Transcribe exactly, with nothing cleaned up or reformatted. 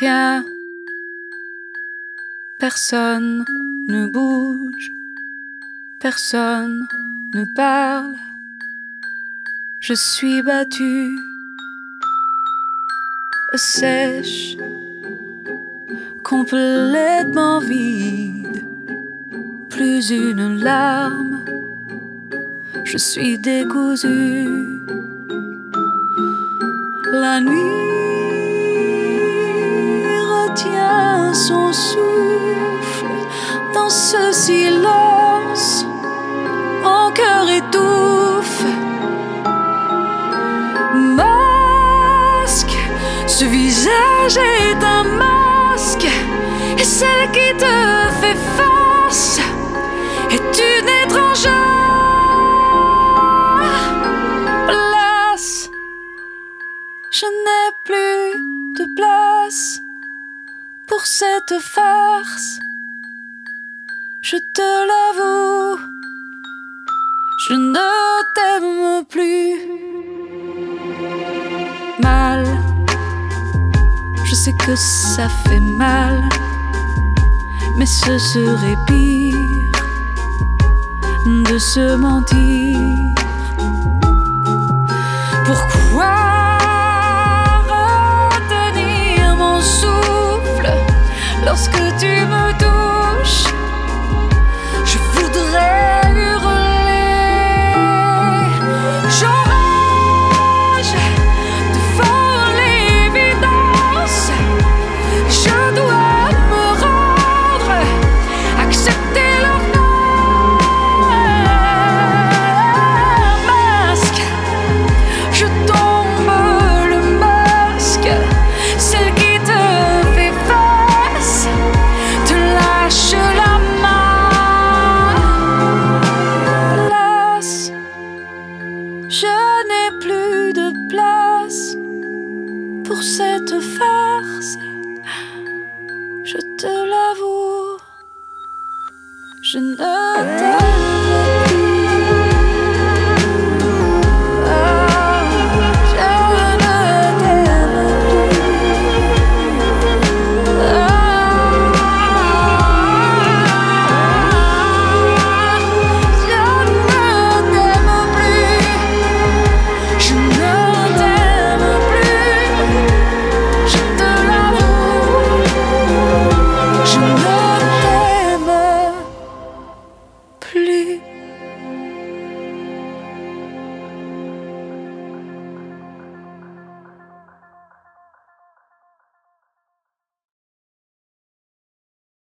rien, personne ne bouge, personne ne parle. Je suis battue, sèche, complètement vide, plus une larme. Je suis décousue. La nuit retient son souffle dans ce silence. Mon cœur étouffe. Masque, ce visage est un masque, et celle qui te fait face est une étrangère. Place, je n'ai plus de place pour cette farce. Je te l'avoue, je ne t'aime plus. Mal, je sais que ça fait mal, mais ce serait pire de se mentir. Pourquoi retenir mon souffle lorsque tu me touches? Je voudrais hurler. J'enrage devant l'évidence. Je dois me rendre, accepter la fin. Masque, je tombe le masque. Celle qui te fait face te lâche la main. Place, je n'ai plus de place pour cette farce. Je te l'avoue, je ne t'aime